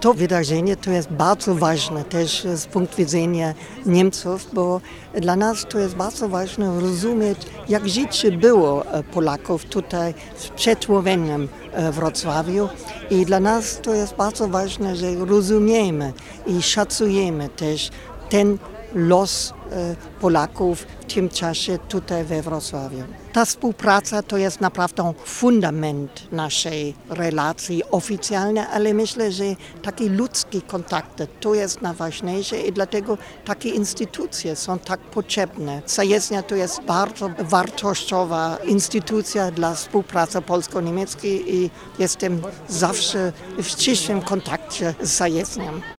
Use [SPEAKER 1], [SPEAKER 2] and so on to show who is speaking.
[SPEAKER 1] To wydarzenie to jest bardzo ważne też z punktu widzenia Niemców, bo dla nas to jest bardzo ważne rozumieć, jak życie było Polaków tutaj przed Słoweniem w Wrocławiu i dla nas to jest bardzo ważne, że rozumiemy i szacujemy też ten los Polaków w tym czasie tutaj we Wrocławiu. Ta współpraca to jest naprawdę fundament naszej relacji oficjalnej, ale myślę, że takie ludzkie kontakty to jest najważniejsze i dlatego takie instytucje są tak potrzebne. Zajezdnia to jest bardzo wartościowa instytucja dla współpracy polsko-niemieckiej i jestem zawsze w ścisłym kontakcie z zajezdnią.